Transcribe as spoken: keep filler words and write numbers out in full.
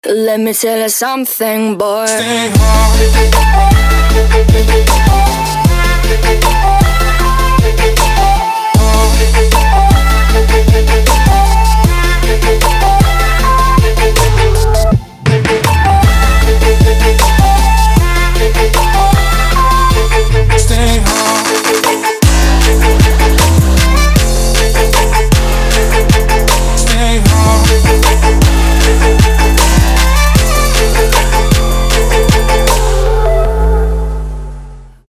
Let me tell you something, boy. Stay home.